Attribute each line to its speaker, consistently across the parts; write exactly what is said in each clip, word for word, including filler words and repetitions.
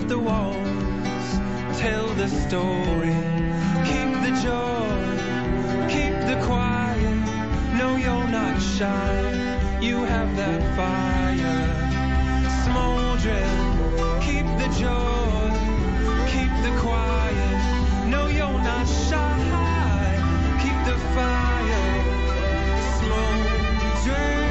Speaker 1: of the walls tell the story. Keep the joy, keep the quiet. No, you're not shy. You have that fire smoldering. Keep the joy, keep the quiet. No, you're not shy. Keep the fire smoldering.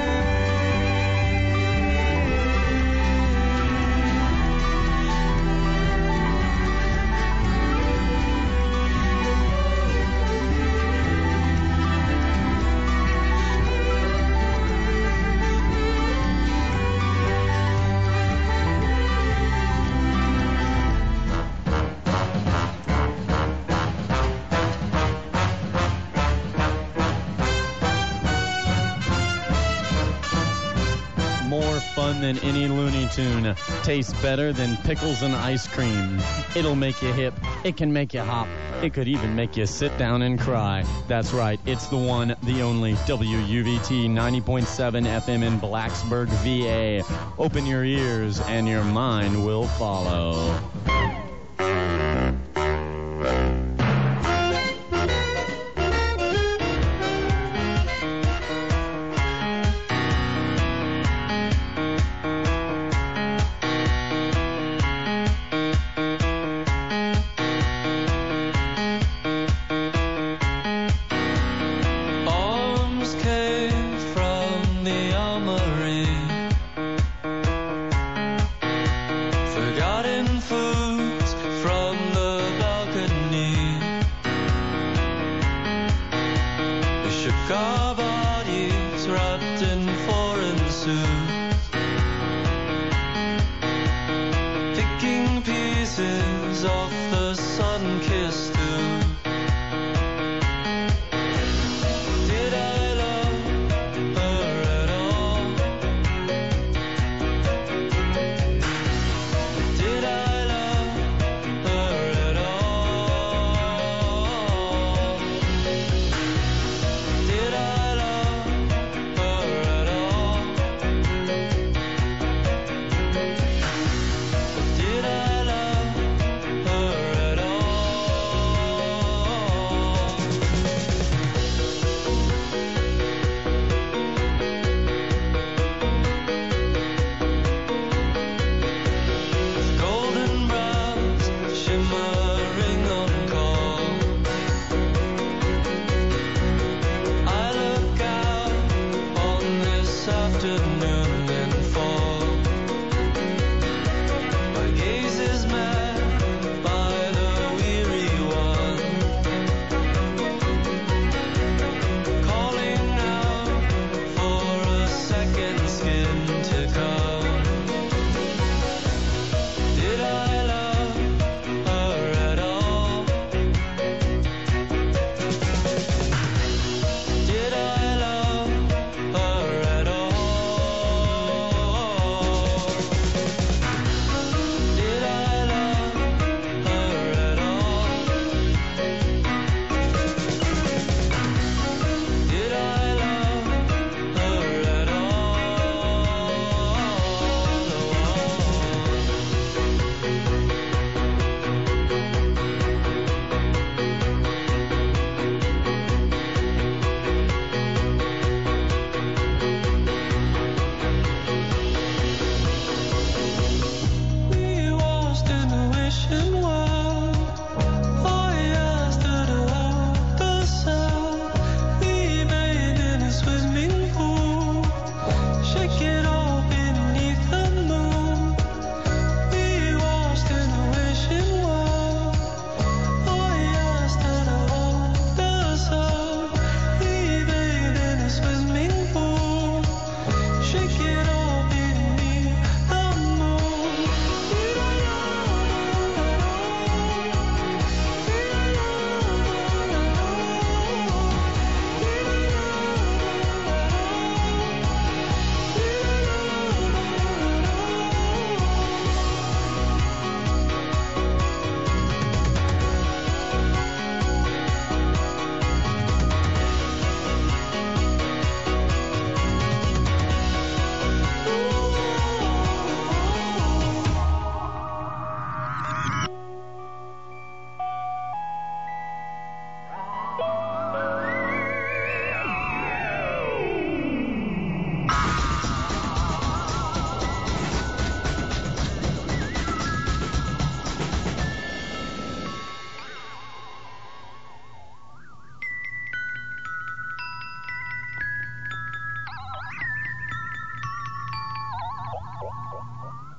Speaker 2: Fun than any Looney Tune. Tastes better than pickles and ice cream. It'll make you hip. It can make you hop. It could even make you sit down and cry. That's right. It's the one, the only W U V T ninety point seven F M in Blacksburg, V A. Open your ears and your mind will follow.
Speaker 1: Did I love her at all?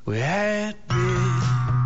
Speaker 3: We had big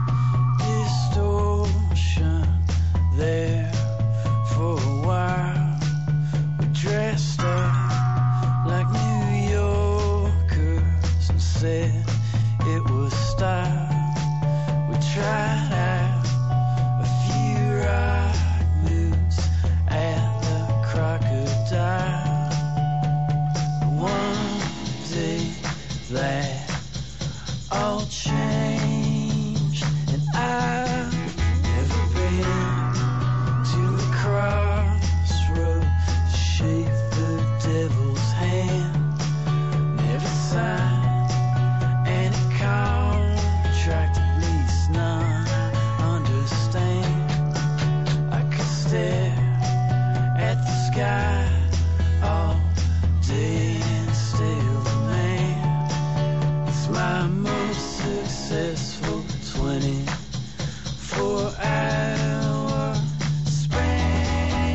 Speaker 3: distortion there for a while. We dressed up like New Yorkers and said it was style. We tried out a few rock moves at the Crocodile. One day that all changed, and I've never been to a crossroad to shake the devil's hand. Never signed any contract, at least none I understand. I could stare at the sky all day and still remain. It's my most successful twenty-four hour span.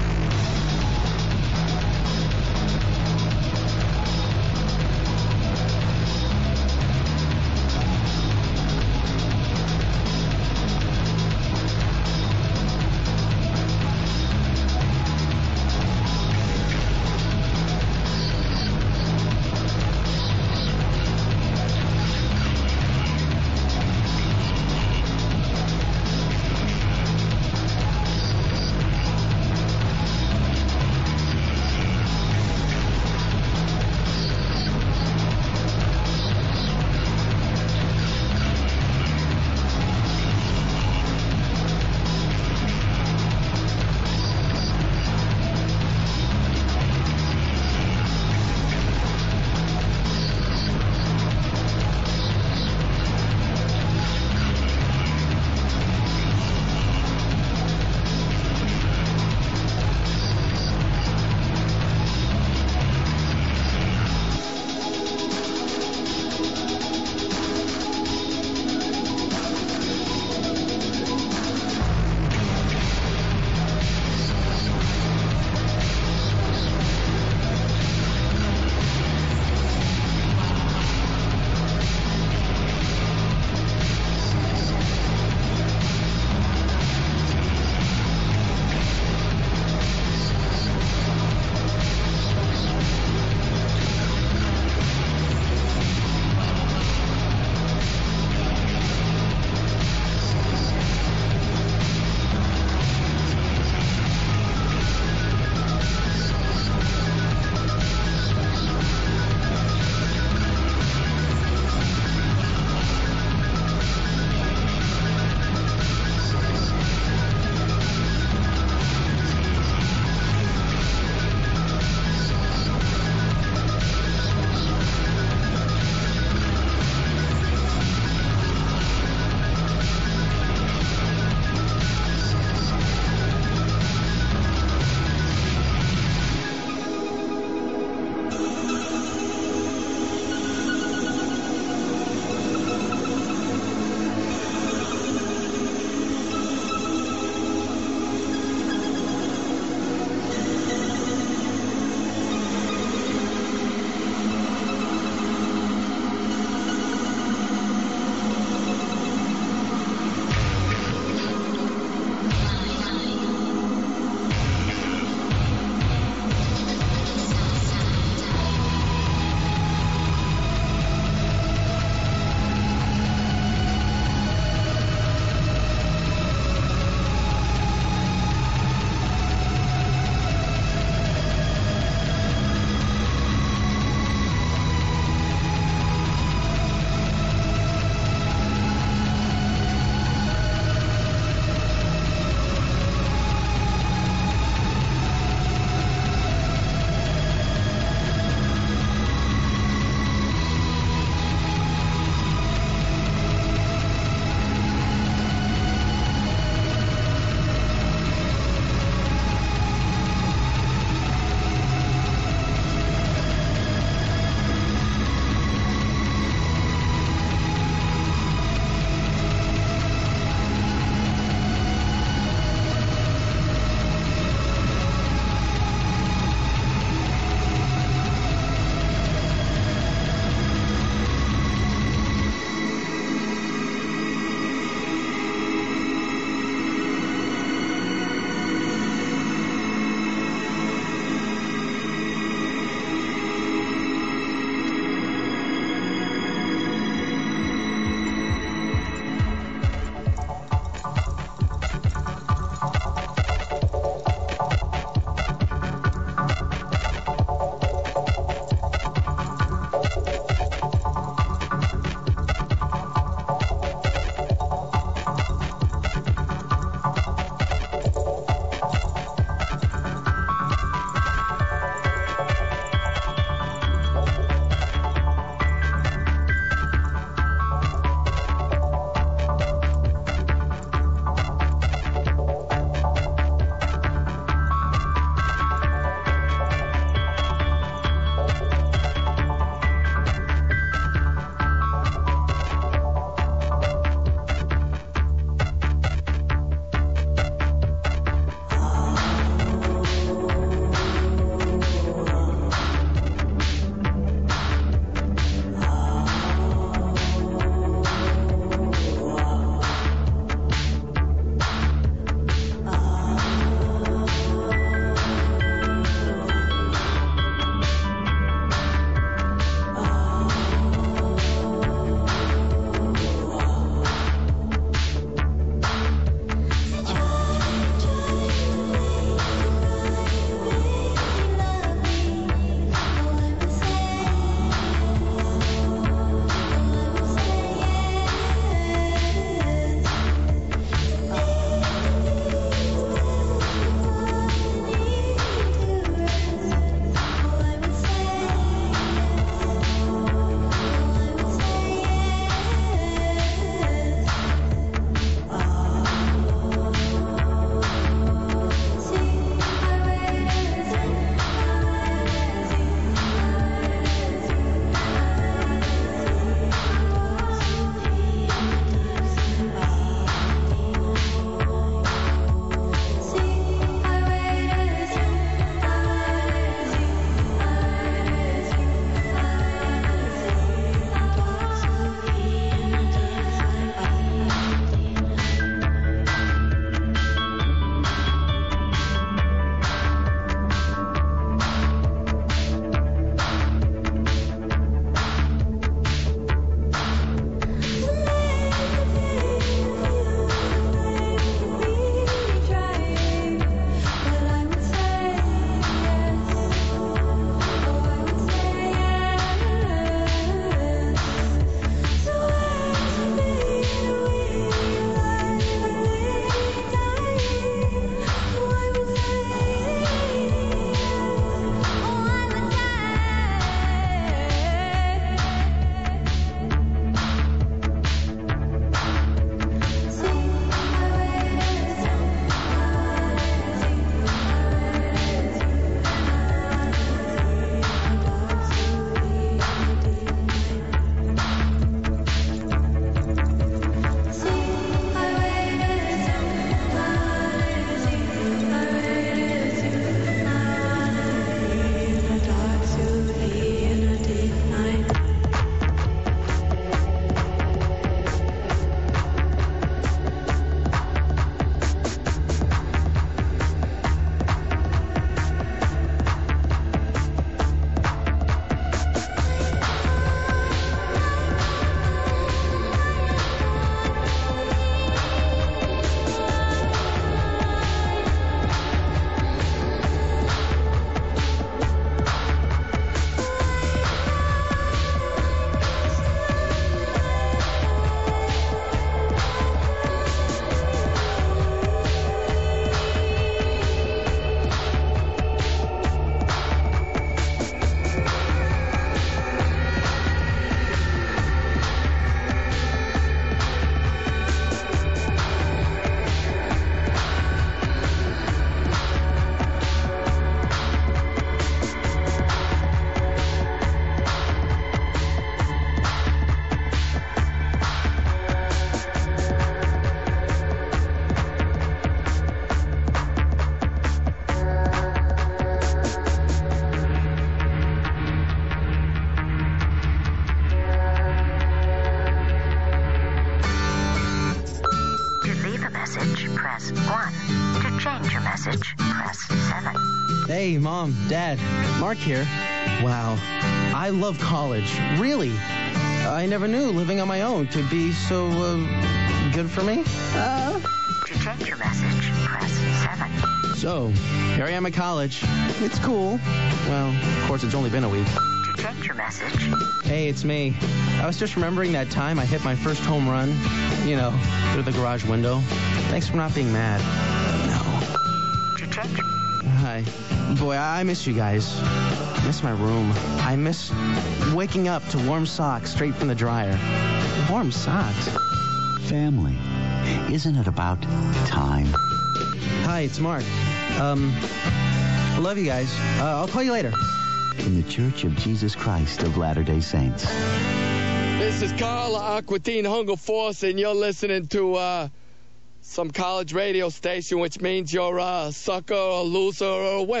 Speaker 4: message, press seven.
Speaker 5: Hey, Mom, Dad, Mark here. Wow, I love college. Really. I never knew living on my own could be so, uh, good for me. Uh...
Speaker 4: To change your message, press seven.
Speaker 5: So, here I am at college. It's cool. Well, of course, it's only been a week.
Speaker 4: To change your message.
Speaker 5: Hey, it's me. I was just remembering that time I hit my first home run. You know, through the garage window. Thanks for not being mad. No.
Speaker 4: To change.
Speaker 5: Hi. Boy, I miss you guys. I miss my room. I miss waking up to warm socks straight from the dryer. Warm socks.
Speaker 6: Family. Isn't it about time?
Speaker 5: Hi, it's Mark. Um, I love you guys. Uh, I'll call you later.
Speaker 6: In the Church of Jesus Christ of Latter-day Saints.
Speaker 7: This is Carl Aquatine Hunger Force, and you're listening to uh, some college radio station, which means you're a sucker, a loser, or a wimp.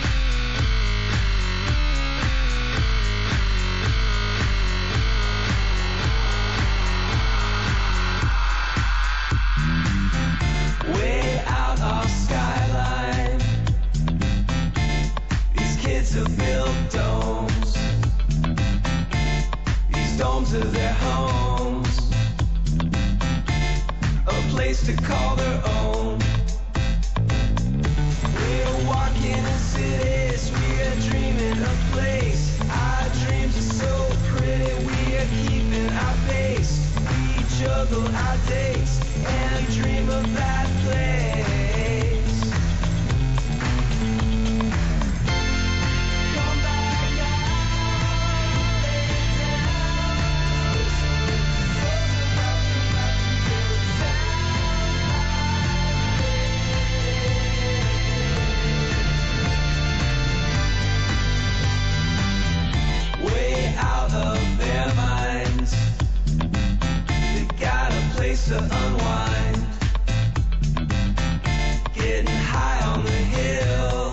Speaker 3: Way out our skyline, these kids have built domes. These domes are their homes, a place to call their own. We're walking in cities, we are dreaming of place. Our dreams are so pretty, we are keeping our pace. We juggle our days and dream of that place. Come back now, lay down. Way out of their minds, they got a place to unwind. Getting high on the hill,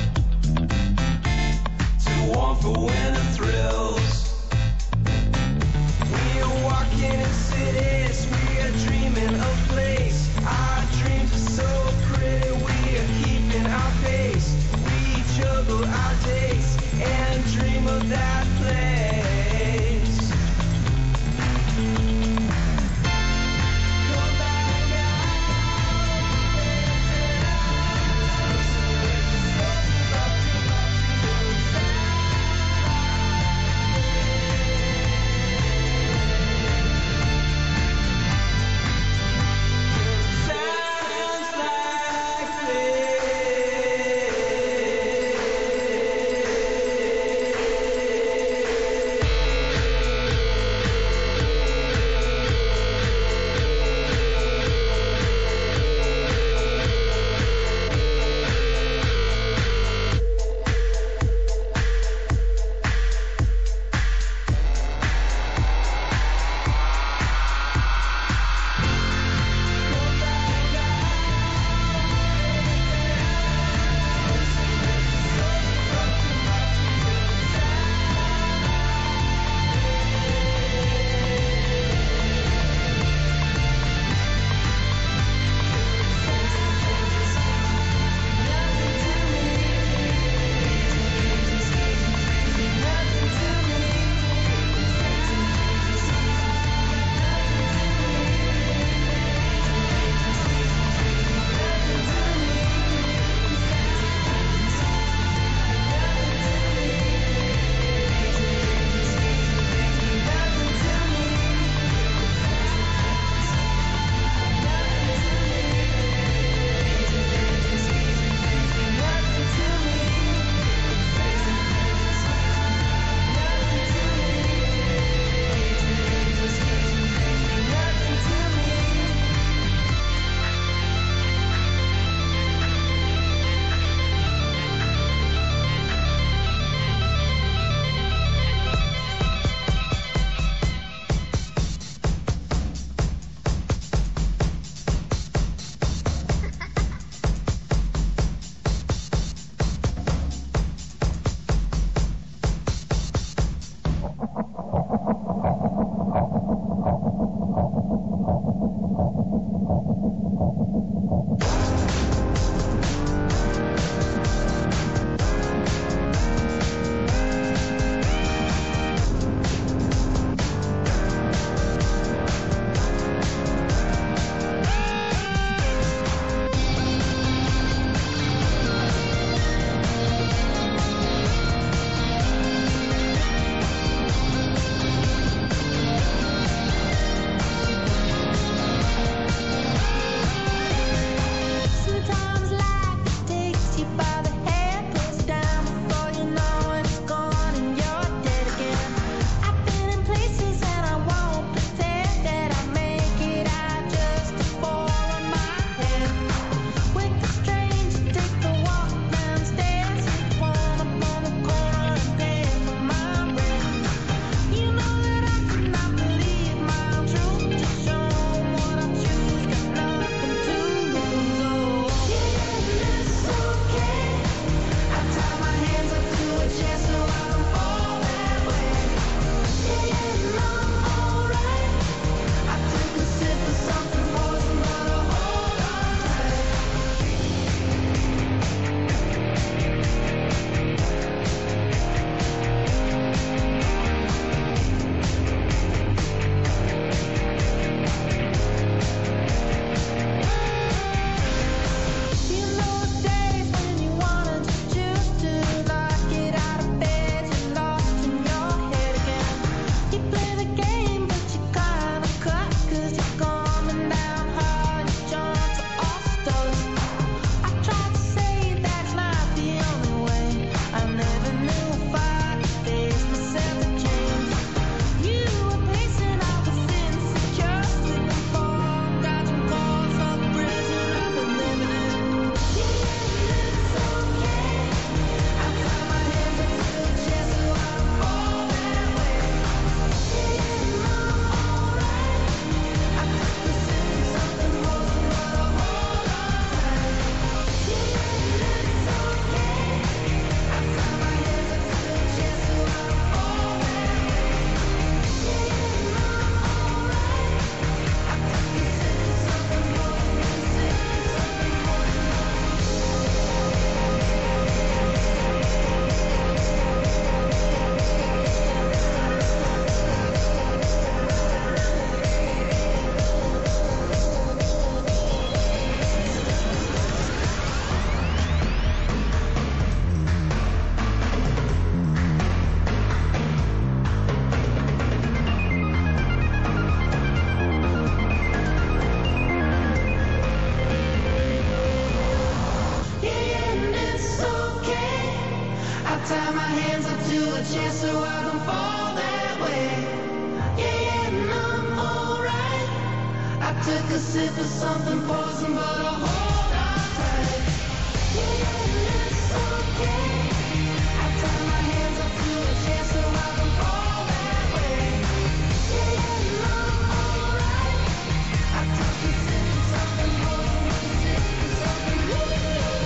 Speaker 3: too warm for winter thrills. We are walking in cities, we are dreaming of place. Our dreams are so pretty, we are keeping our pace. We juggle our days and dream of that place. Come back. took a sip of something poison, but I hold on tight. Yeah, it's okay. I turn my hands up to the chair so I can fall that way. Yeah, I'm alright. I took a sip of something poison, a sip of something.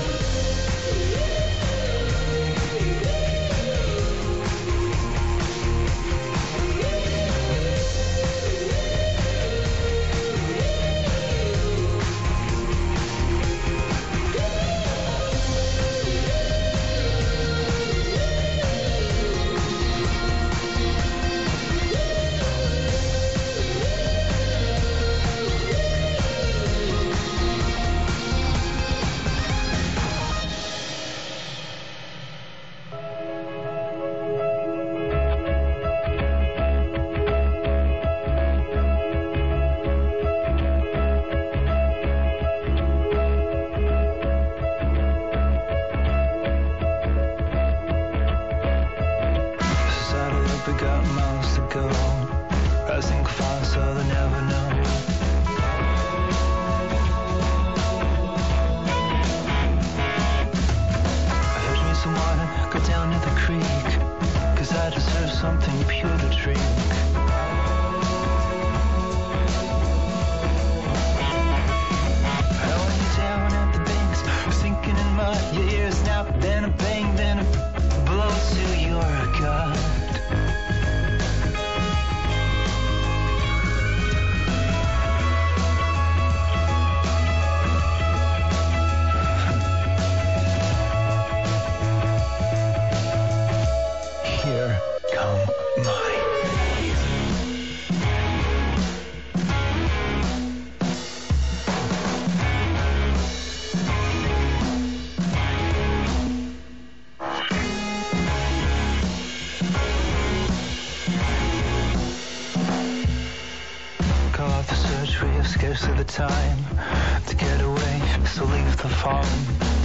Speaker 8: Time to get away, so leave the fallen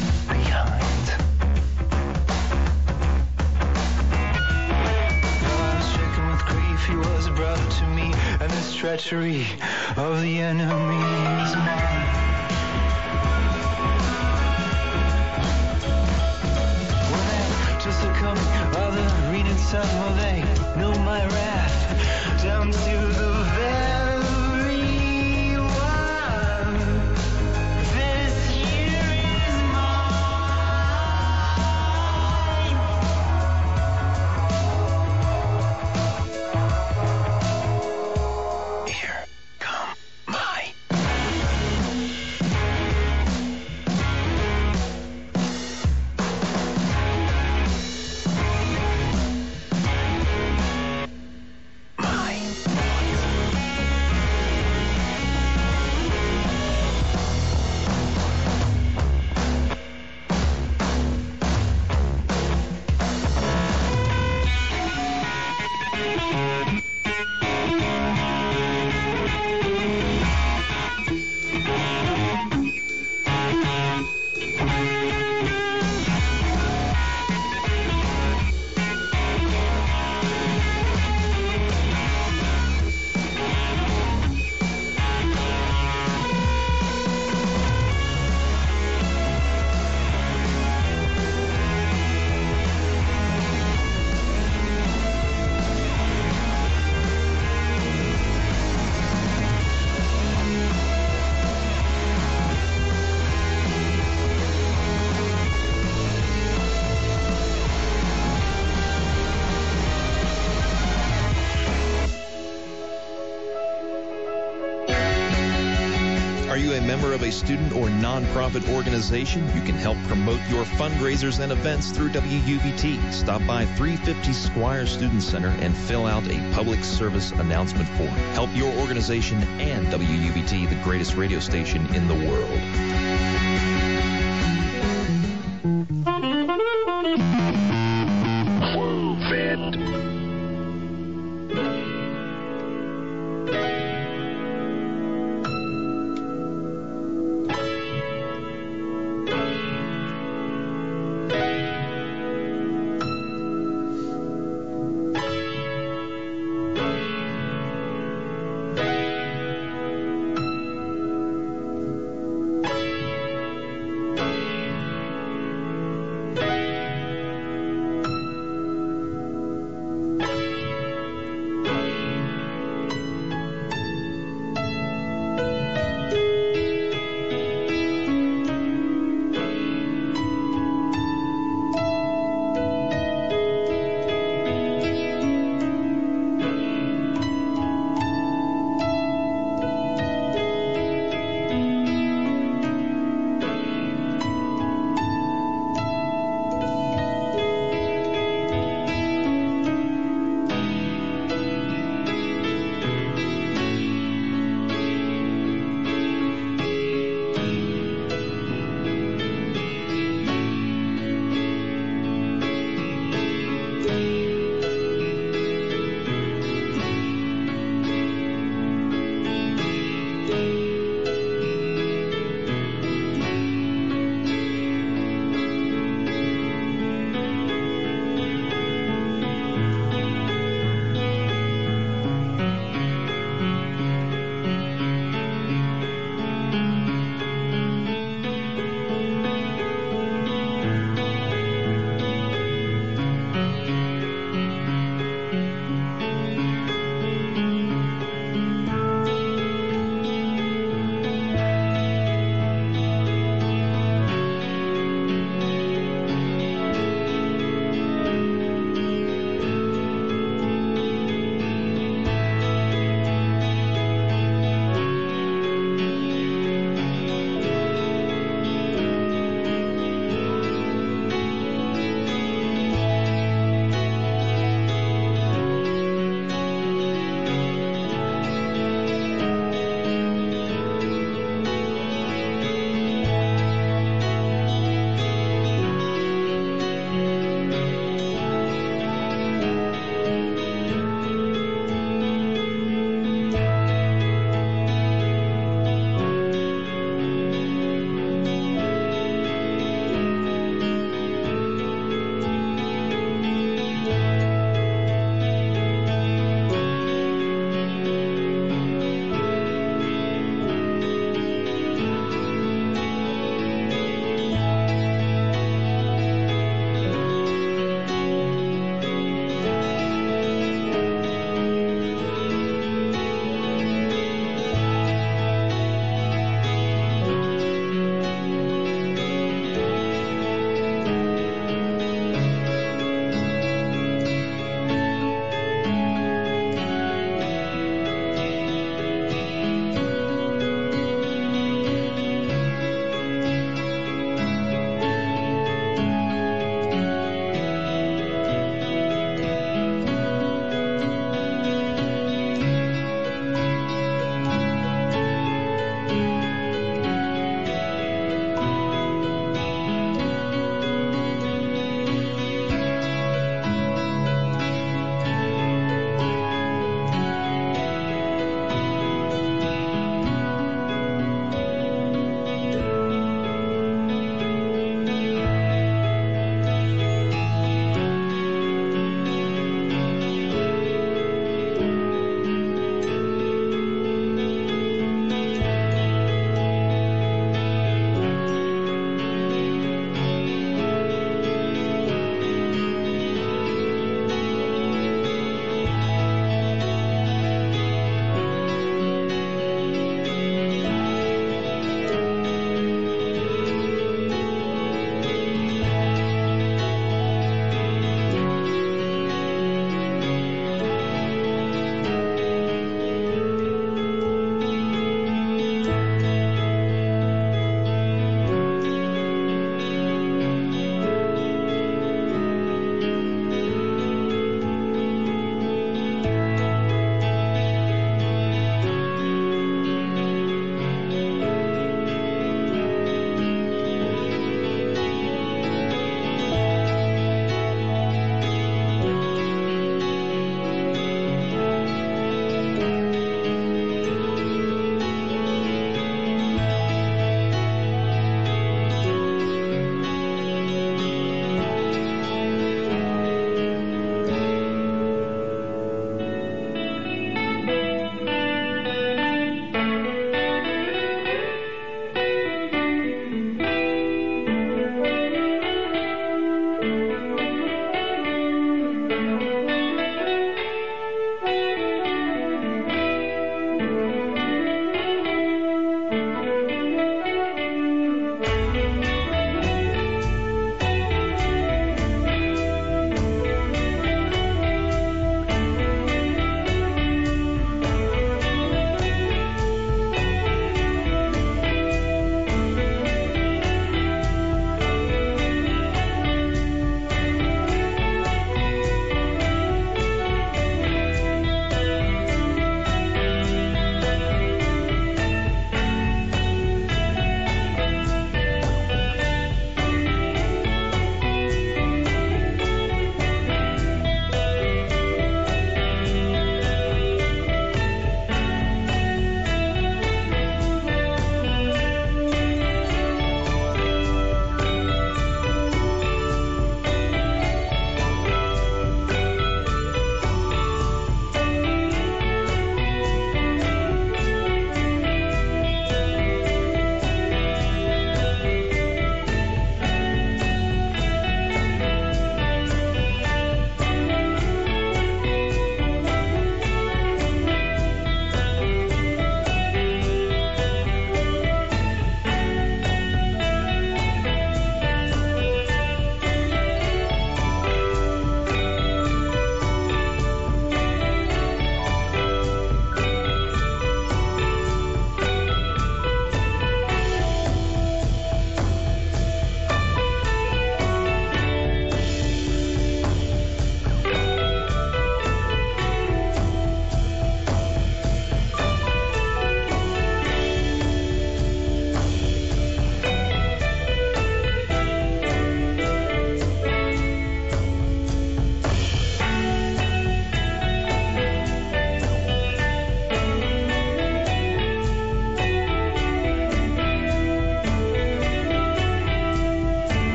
Speaker 8: behind. Though I was stricken with grief, he was a brother to me, and this treachery of the enemy is mine. When they just a coming of the reading sun, will they know my wrath down to the valley?
Speaker 9: Are you a member of a student or nonprofit organization? You can help promote your fundraisers and events through W U B T. Stop by three fifty Squire Student Center and fill out a public service announcement form. Help your organization and W U B T, the greatest radio station in the world.
Speaker 3: Move it.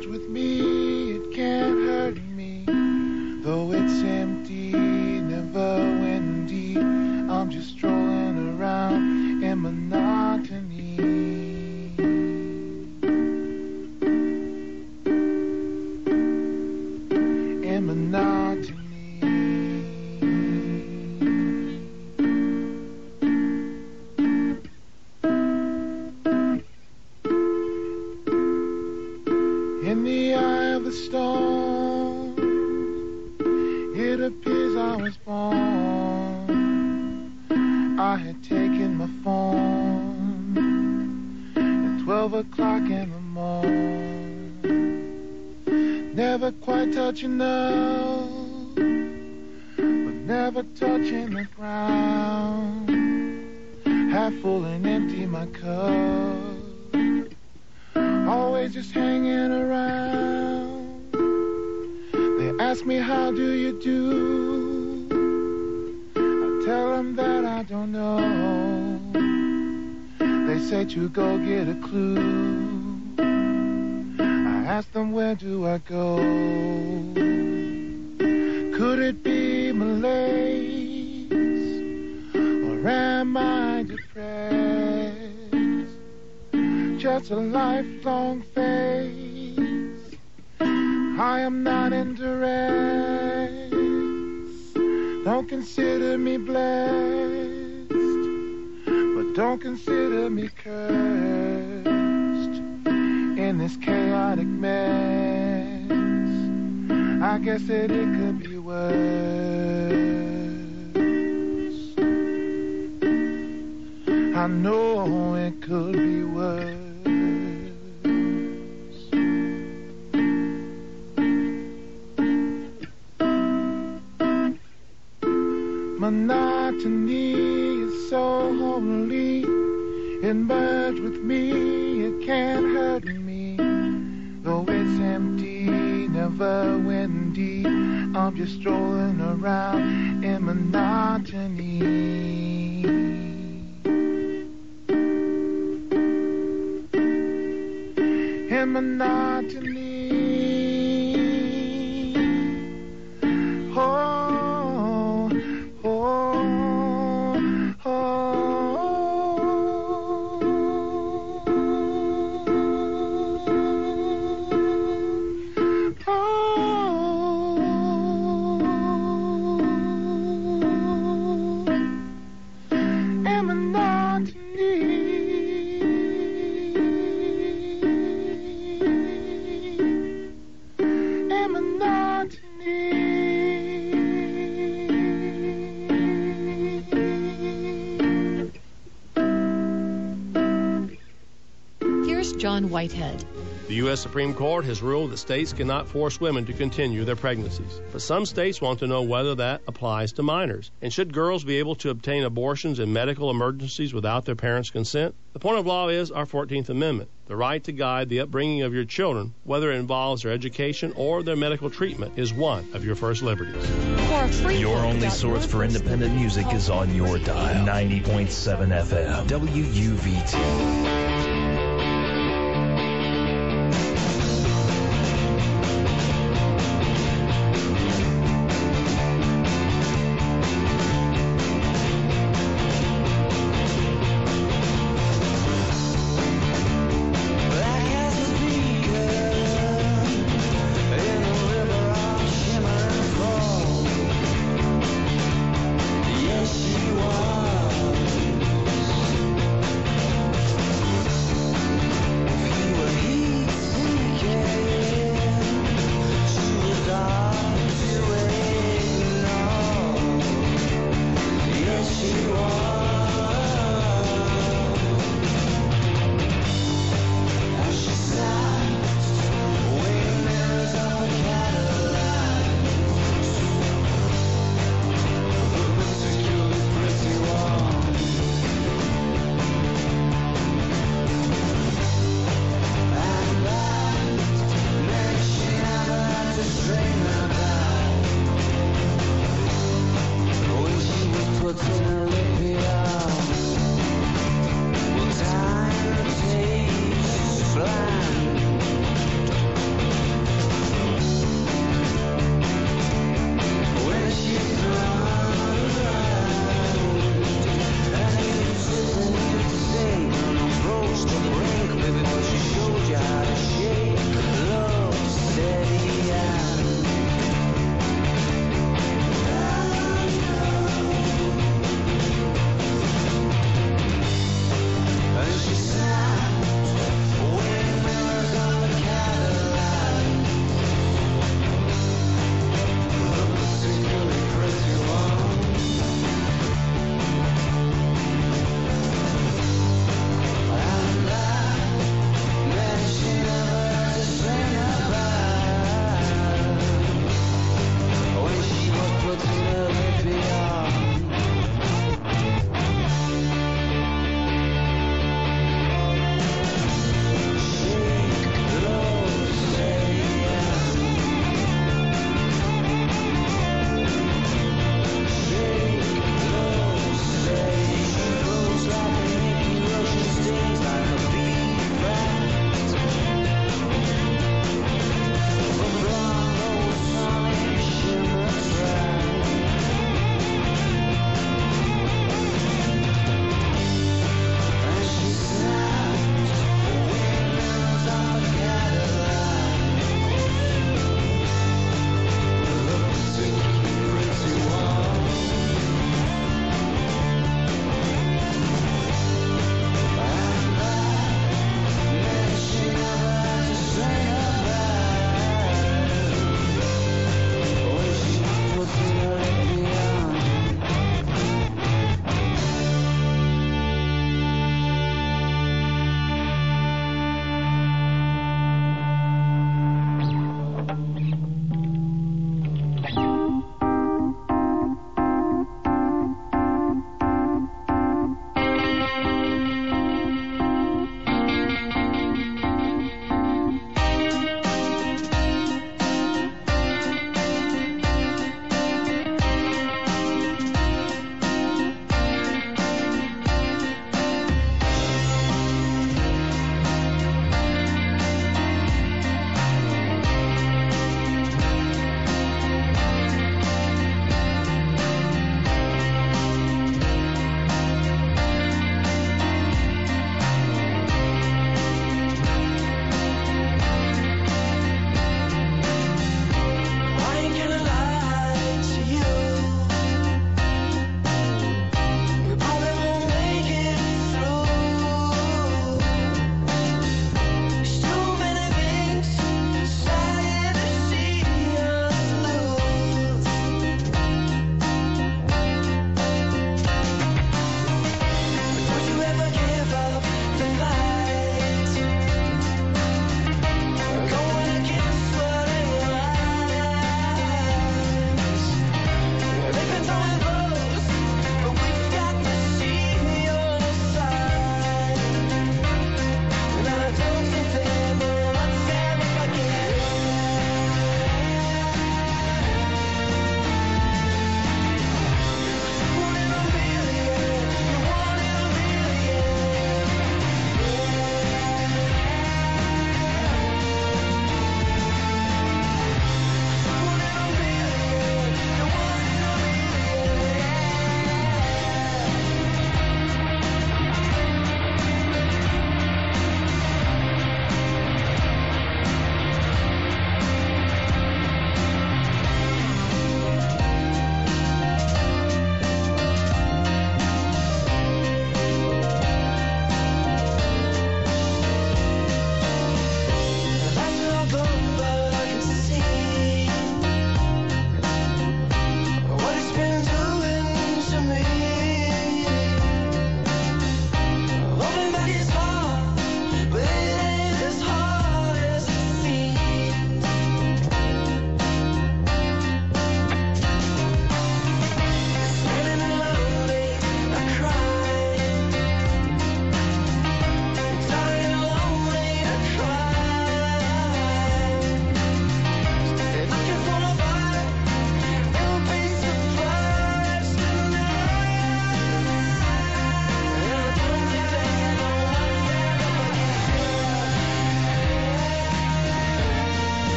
Speaker 10: merge with me, it can't hurt me. Though it's empty, never windy, I'm just strolling around in monotony. In monotony. In the eye of the storm, it appears I was born. I had taken my form at twelve o'clock in the morning. Never quite touching up, but never touching the ground. Half full and empty my cup, always just hanging around. They ask me, how do you do? I tell them that I don't know. They say to go get a clue. I ask them, where do I go? Could it be malaise? Or am I depressed? Just a lifelong phase. I am not in duress. Don't consider me blessed, but don't consider me cursed. In this chaotic mess, I guess that it could be worse. I know it could be worse. Monotony is so holy, it merged with me, it can't hurt me. Though it's empty, never windy, I'm just strolling around in monotony. In monotony. Oh.
Speaker 11: John Whitehead.
Speaker 12: The U S Supreme Court has ruled that states cannot force women to continue their pregnancies. But some states want to know whether that applies to minors. And should girls be able to obtain abortions in medical emergencies without their parents' consent? The point of law is our fourteenth Amendment, the right to guide the upbringing of your children, whether it involves their education or their medical treatment, is one of your first liberties.
Speaker 13: Your only source for independent music is on your dial. ninety point seven F M. W U V T.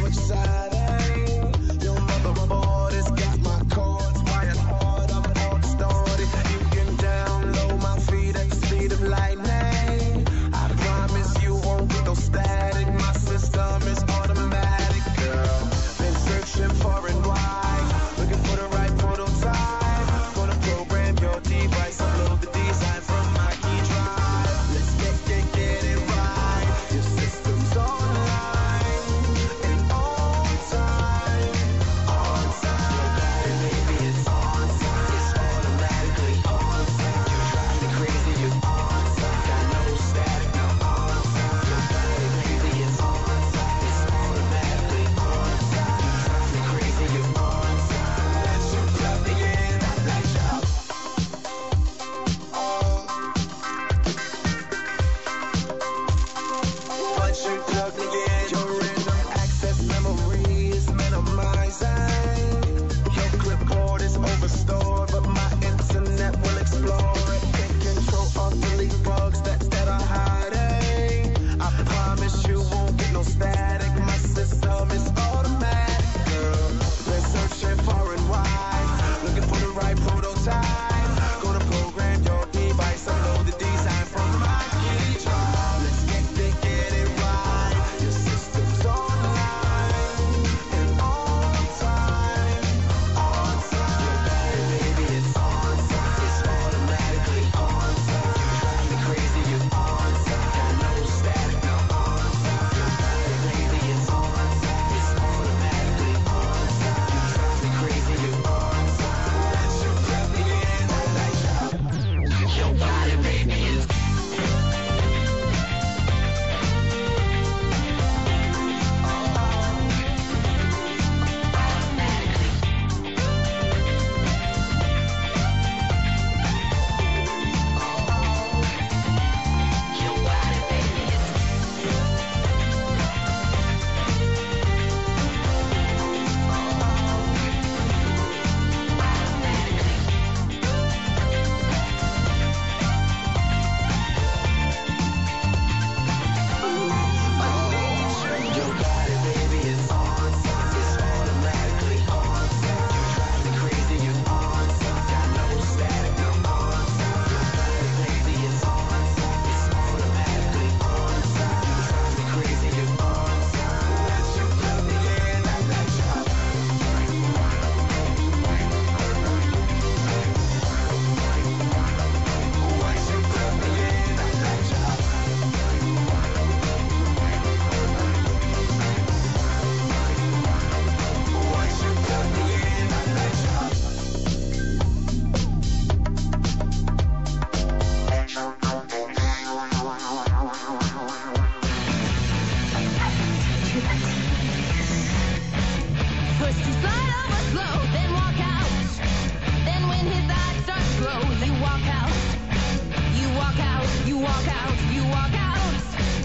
Speaker 3: exciting. Your motherboard has got my chords wired hard. I'm all distorted. You can download my feed at the speed of lightning. I promise you won't get no static. My system is automatic, girl. Been searching far and wide, looking for the right prototype. Gonna program your device, upload the design from my key drive. Let's get, get, get it right. Your system's online and on time, on time. Your baby is on time. It's automatically on time. You drive me crazy, you on time. Got no static, no on time. Your baby is on time. It's automatically on time. You drive me crazy, you on time. Let you plug me in, I let you up. Once you plug me in, your random access memory is minimizing. Your clipboard is overstored, but my internet will explore it. Can control or delete bugs that, that are hiding. I promise you won't get no static. My system is automatic, girl. Been searching far and wide, looking for the right prototype. Gonna program your device, upload the design from my key drive. Let's get, get, get it right. Your system's online and on time, on time. Your baby is on time. It's automatically on time. You drive me crazy, you on time. Got no static, no on time. Your baby is on time. It's automatically on time. You drive me crazy, you on time. Let you plug me in, I like you. Your body, baby, is Your body, baby, is on time. It's automatically on time. You drive me crazy, you on time. Got no static, no on time. Your body, baby, is on time. It's automatically on time. You drive me crazy, you on time. Let you plug me in, I let you up. Once you plug me in, I let you up. Once you plug me in, I let you up.
Speaker 11: First you slide over slow, then walk out. Then when his eyes start to glow, you walk out. You walk out, you walk out, you walk out.